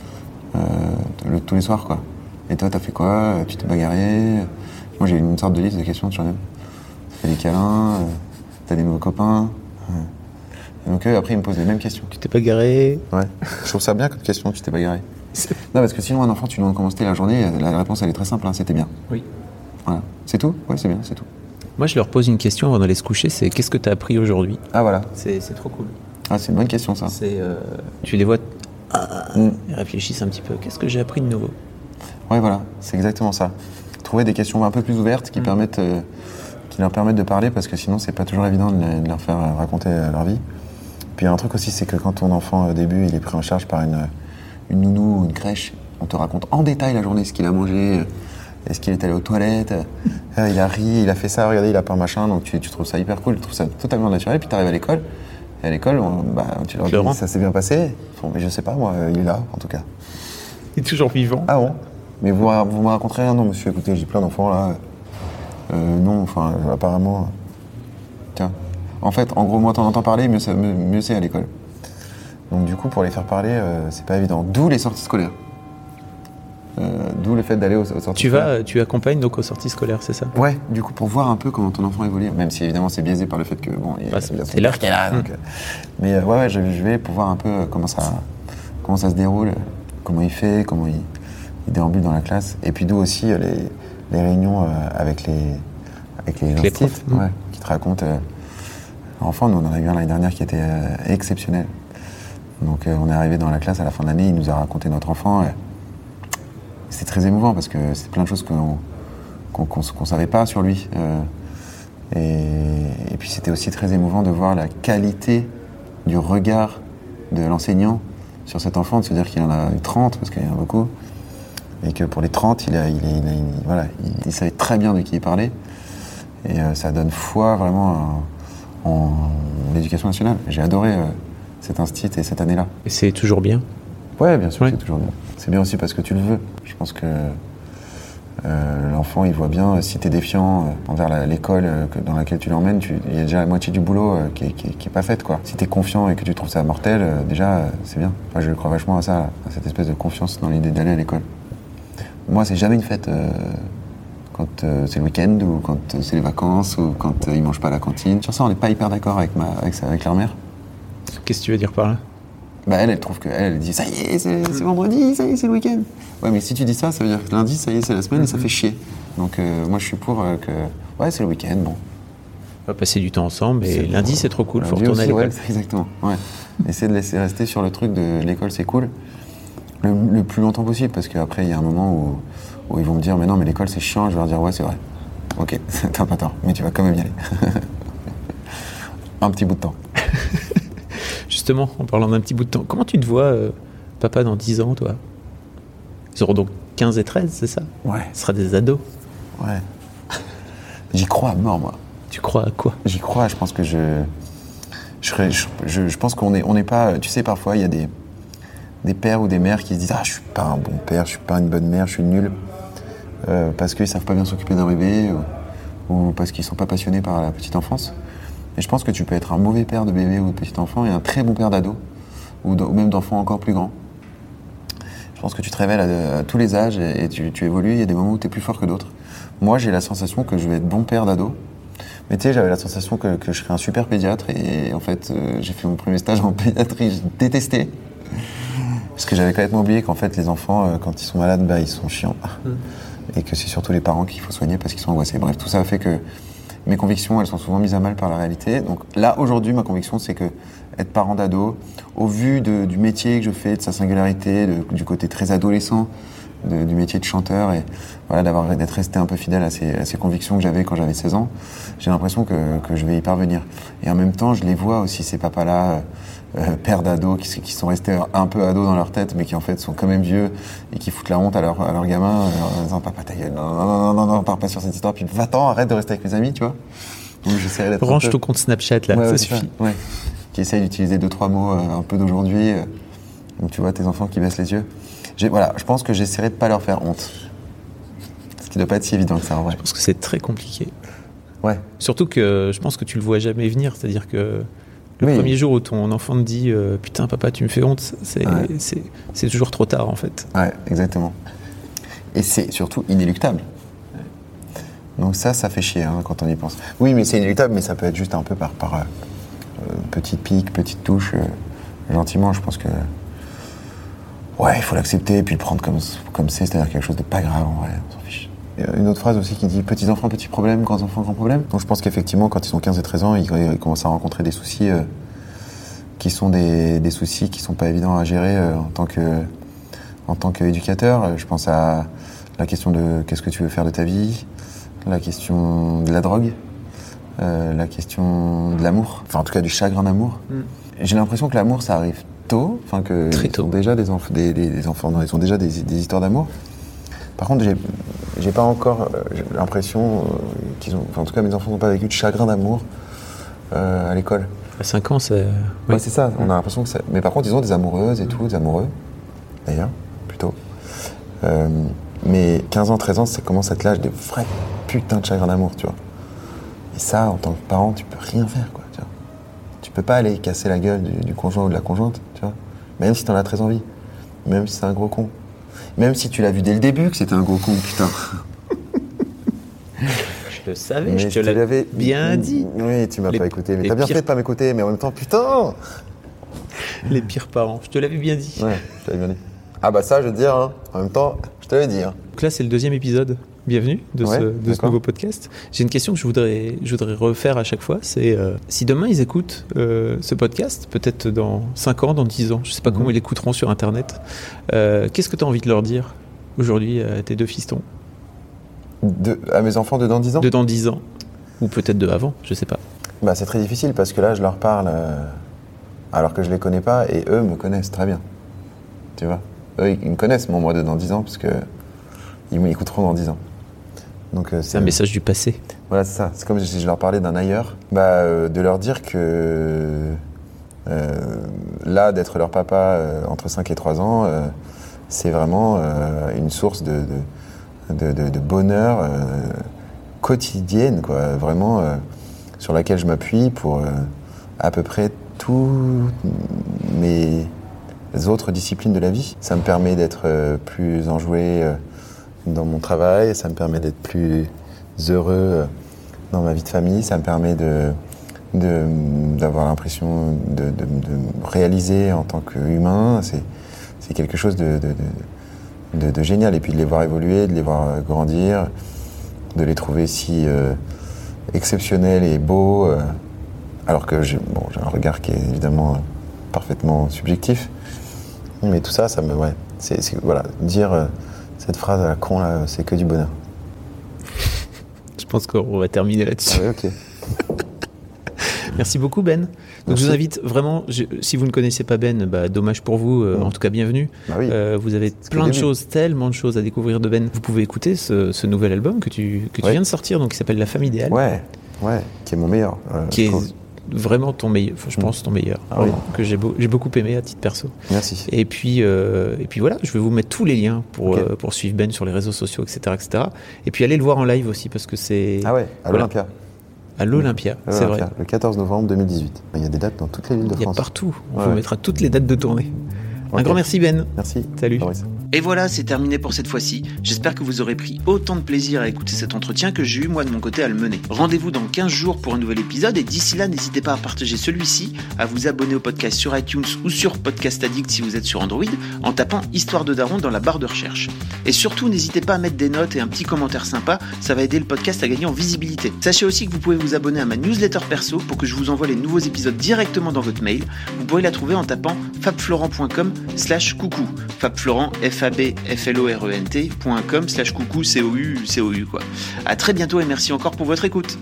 Tous les soirs, quoi. Et toi, t'as fait quoi? Tu t'es bagarré? Moi, j'ai une sorte de liste de questions, tu vois même. T'as des câlins, t'as des nouveaux copains. Et donc après, ils me posent les mêmes questions. Tu t'es bagarré? Ouais. Je trouve ça bien comme question, tu t'es bagarré. Non, parce que sinon, un enfant, tu lui demandes comment c'était la journée, la réponse, elle est très simple, hein, c'était bien. Oui. Voilà. C'est tout? Ouais, c'est bien, c'est tout. Moi, je leur pose une question avant d'aller se coucher, c'est qu'est-ce que t'as appris aujourd'hui? Ah, voilà. C'est trop cool. Ah, c'est une bonne question, ça. Tu les vois, ils réfléchissent un petit peu. Qu'est-ce que j'ai appris de nouveau? Ouais, voilà, c'est exactement ça. Trouver des questions un peu plus ouvertes qui leur permettent de parler, parce que sinon c'est pas toujours évident de leur faire raconter leur vie. Puis il y a un truc aussi, c'est que quand ton enfant au début il est pris en charge par une nounou ou une crèche, on te raconte en détail la journée, ce qu'il a mangé, est-ce qu'il est allé aux toilettes, il a ri, il a fait ça, regardez, il a pas machin, donc tu trouves ça hyper cool, tu trouves ça totalement naturel. Puis tu arrives à l'école, et à l'école tu leur dis ça s'est bien passé, mais je sais pas, moi il est là en tout cas. Il est toujours vivant. Ah bon? Mais vous me raconterez rien? Non monsieur, écoutez, j'ai plein d'enfants là. Non, enfin, apparemment... Tiens. En fait, en gros, moins t'en entends parler, mieux c'est à l'école. Donc du coup, pour les faire parler, c'est pas évident. D'où les sorties scolaires. D'où le fait d'aller aux sorties scolaires. Tu accompagnes donc aux sorties scolaires, c'est ça? Ouais, du coup, pour voir un peu comment ton enfant évolue. Même si, évidemment, c'est biaisé par le fait que, bon... c'est l'heure qu'elle a. Donc, mais ouais, je vais pour voir un peu comment ça se déroule, comment il fait, comment il déambule dans la classe. Et puis d'où aussi les réunions avec les profs, qui te racontent. Enfant, nous on en a eu un l'année dernière qui était exceptionnel. Donc on est arrivé dans la classe à la fin de l'année, il nous a raconté notre enfant. Et c'est très émouvant parce que c'est plein de choses qu'on savait pas sur lui. Et puis c'était aussi très émouvant de voir la qualité du regard de l'enseignant sur cet enfant, de se dire qu'il en a eu 30, parce qu'il y en a beaucoup, et que pour les 30, il savait très bien de qui il parlait. Et ça donne foi vraiment en l'éducation nationale. J'ai adoré cet institut et cette année-là. Et c'est toujours bien ? Ouais, bien sûr, c'est toujours bien. C'est bien aussi parce que tu le veux. Je pense que l'enfant, il voit bien, si tu es défiant envers l'école dans laquelle tu l'emmènes, il y a déjà la moitié du boulot qui est pas faite, quoi. Si tu es confiant et que tu trouves ça mortel, déjà, c'est bien. Enfin, je crois vachement à ça, à cette espèce de confiance dans l'idée d'aller à l'école. Moi, c'est jamais une fête quand c'est le week-end ou quand c'est les vacances ou quand ils mangent pas à la cantine. Sur ça, on n'est pas hyper d'accord avec leur mère. Qu'est-ce que tu veux dire par là ? Bah elle trouve que elle dit ça y est, c'est vendredi, ça y est, c'est le week-end. Ouais, mais si tu dis ça, ça veut dire que lundi, ça y est, c'est la semaine et ça fait chier. Donc moi, je suis pour que ouais, c'est le week-end, bon. On va passer du temps ensemble et lundi, c'est trop cool, faut retourner à l'école. Ouais, exactement. Ouais. Essayer de laisser rester sur le truc de l'école, c'est cool, le plus longtemps possible, parce qu'après, il y a un moment où ils vont me dire, mais non, mais l'école, c'est chiant. Je vais leur dire, ouais, c'est vrai. Ok, t'as pas tort, mais tu vas quand même y aller. Un petit bout de temps. Justement, en parlant d'un petit bout de temps, comment tu te vois, papa, dans 10 ans, toi ? Ils auront donc 15 et 13, c'est ça ? Ouais. Ce sera des ados. Ouais. J'y crois à mort, moi. Tu crois à quoi ? J'y crois, je pense que je pense qu'on n'est pas... Tu sais, parfois, il y a des pères ou des mères qui se disent « Ah, je suis pas un bon père, je suis pas une bonne mère, je suis nul. » Parce qu'ils savent pas bien s'occuper d'un bébé ou parce qu'ils sont pas passionnés par la petite enfance. Et je pense que tu peux être un mauvais père de bébé ou de petit enfant et un très bon père d'ado, ou même d'enfant encore plus grand. Je pense que tu te révèles à tous les âges et tu évolues. Il y a des moments où tu es plus fort que d'autres. Moi, j'ai la sensation que je vais être bon père d'ado. Mais tu sais, j'avais la sensation que je serais un super pédiatre. Et en fait, j'ai fait mon premier stage en pédiatrie. J'ai détesté. Parce que j'avais complètement oublié qu'en fait, les enfants, quand ils sont malades, ils sont chiants. Et que c'est surtout les parents qu'il faut soigner parce qu'ils sont angoissés. Bref, tout ça fait que mes convictions, elles sont souvent mises à mal par la réalité. Donc là, aujourd'hui, ma conviction, c'est que être parent d'ado, au vu du métier que je fais, de sa singularité, du côté très adolescent du métier de chanteur, et voilà, d'être resté un peu fidèle à ces convictions que j'avais quand j'avais 16 ans, j'ai l'impression que je vais y parvenir. Et en même temps, je les vois aussi, ces papas-là, pères d'ados, qui sont restés un peu ados dans leur tête, mais qui en fait sont quand même vieux, et qui foutent la honte à leurs gamins, en disant « Papa, ta gueule, non, pars pas sur cette histoire, puis va-t'en, arrête de rester avec mes amis, tu vois ». Donc j'essaierai d'être Range ton compte Snapchat, là, ça suffit. Ouais. Qui essaye d'utiliser 2-3 mots un peu d'aujourd'hui, donc tu vois tes enfants qui baissent les yeux. Je pense que j'essaierai de pas leur faire honte. Ce qui doit pas être si évident que ça, en vrai. Je pense que c'est très compliqué. Ouais. Surtout que je pense que tu le vois jamais venir, c'est-à-dire que le premier jour où ton enfant te dit « Putain, papa, tu me fais honte », c'est toujours trop tard, en fait. Ouais, exactement. Et c'est surtout inéluctable. Donc ça fait chier quand on y pense. Oui, mais c'est inéluctable, mais ça peut être juste un peu par petite pique, petite touche, gentiment. Je pense que ouais, il faut l'accepter et puis le prendre comme c'est, c'est-à-dire quelque chose de pas grave, en vrai, on s'en fiche. Il y a une autre phrase aussi qui dit « Petits enfants, petits problèmes, grands enfants, grands problèmes ». Donc je pense qu'effectivement, quand ils ont 15 et 13 ans, ils commencent à rencontrer des soucis qui sont des soucis qui sont pas évidents à gérer en tant qu'éducateur. Je pense à la question de qu'est-ce que tu veux faire de ta vie, la question de la drogue, la question de l'amour, enfin en tout cas du chagrin d'amour. J'ai l'impression que l'amour, ça arrive tôt, enfin que très tôt. Ils sont déjà des enfants, non, ils ont déjà des histoires d'amour. Par contre, j'ai pas encore l'impression qu'ils ont, enfin en tout cas mes enfants n'ont pas vécu de chagrin d'amour à l'école. À 5 ans, c'est... Ouais, c'est ça, on a l'impression que ça... Mais par contre, ils ont des amoureuses et tout, des amoureux, d'ailleurs, plutôt. Mais 15 ans, 13 ans, ça commence à être l'âge de vrais putains de chagrin d'amour, tu vois. Et ça, en tant que parent, tu peux rien faire, quoi, tu vois. Tu peux pas aller casser la gueule du conjoint ou de la conjointe, tu vois. Même si t'en as très envie. Même si c'est un gros con. Même si tu l'as vu dès le début que c'était un gros con, putain. Je le savais, mais je te l'avais bien dit. Oui, tu m'as pas écouté, mais t'as bien fait de pas m'écouter, mais en même temps, putain. Les pires parents, je te l'avais bien dit. Ouais, je te l'avais bien dit. Ah bah ça, je veux te dire, en même temps, je te l'avais dit. Donc là, c'est le 2e épisode. bienvenue de ce nouveau podcast. J'ai une question que je voudrais refaire à chaque fois, c'est si demain ils écoutent ce podcast, peut-être dans 5 ans, dans 10 ans, je ne sais pas comment ils l'écouteront sur Internet, qu'est-ce que tu as envie de leur dire aujourd'hui à tes 2 fistons ? À mes enfants de dans 10 ans ? De dans 10 ans, ou peut-être de avant, je ne sais pas. Bah, c'est très difficile parce que là, je leur parle alors que je ne les connais pas et eux me connaissent très bien. Tu vois ? Eux, ils me connaissent, moi de dans 10 ans, parce qu'ils m'écouteront dans 10 ans. Donc, c'est un message du passé. Voilà, c'est ça. C'est comme si je leur parlais d'un ailleurs. De leur dire que là, d'être leur papa entre 5 et 3 ans, c'est vraiment une source de bonheur quotidienne, quoi. Vraiment, sur laquelle je m'appuie pour à peu près tous mes autres disciplines de la vie. Ça me permet d'être plus enjoué dans mon travail, ça me permet d'être plus heureux dans ma vie de famille, ça me permet d'avoir l'impression de me réaliser en tant qu'humain. C'est quelque chose de génial. Et puis de les voir évoluer, de les voir grandir, de les trouver si exceptionnels et beaux, alors que j'ai un regard qui est évidemment parfaitement subjectif. Mais tout ça, voilà, dire cette phrase à la con, là, c'est que du bonheur. Je pense qu'on va terminer là-dessus. Ah oui, ok. Merci beaucoup, Ben. Donc, je vous invite vraiment, si vous ne connaissez pas Ben, dommage pour vous, en tout cas bienvenue. Bah oui. Vous avez plein de choses, tellement de choses à découvrir de Ben. Vous pouvez écouter ce nouvel album que tu viens de sortir, donc qui s'appelle La Femme Idéale. Ouais, qui est mon meilleur. Qui est vraiment ton meilleur, je pense ton meilleur, que j'ai beaucoup aimé à titre perso. Merci. Et puis voilà, je vais vous mettre tous les liens pour suivre Ben sur les réseaux sociaux, etc. Et puis allez le voir en live aussi, parce que c'est... Ah ouais, à l'Olympia. À l'Olympia, c'est vrai. Le 14 novembre 2018. Il y a des dates dans toutes les villes de France. Il y a partout. On vous mettra toutes les dates de tournée. Un grand merci, Ben. Merci. Salut. Et voilà, c'est terminé pour cette fois-ci. J'espère que vous aurez pris autant de plaisir à écouter cet entretien que j'ai eu moi de mon côté à le mener. Rendez-vous dans 15 jours pour un nouvel épisode et d'ici là, n'hésitez pas à partager celui-ci, à vous abonner au podcast sur iTunes ou sur Podcast Addict si vous êtes sur Android, en tapant Histoire de Daron dans la barre de recherche. Et surtout, n'hésitez pas à mettre des notes et un petit commentaire sympa, ça va aider le podcast à gagner en visibilité. Sachez aussi que vous pouvez vous abonner à ma newsletter perso pour que je vous envoie les nouveaux épisodes directement dans votre mail. Vous pourrez la trouver en tapant fabflorent.com/coucou. Fabflorent, FABFLORENT.com/coucou, COU quoi. À très bientôt et merci encore pour votre écoute.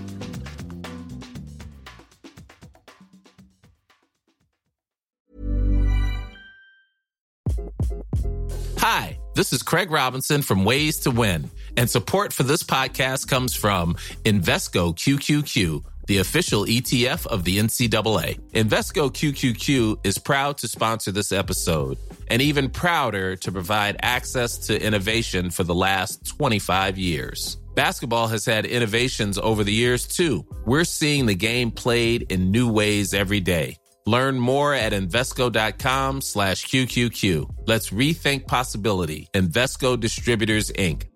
Hi, this is Craig Robinson from Ways to Win, and support for this podcast comes from Invesco QQQ, the official ETF of the NCAA. Invesco QQQ is proud to sponsor this episode, and even prouder to provide access to innovation for the last 25 years. Basketball has had innovations over the years, too. We're seeing the game played in new ways every day. Learn more at Invesco.com/QQQ. Let's rethink possibility. Invesco Distributors, Inc.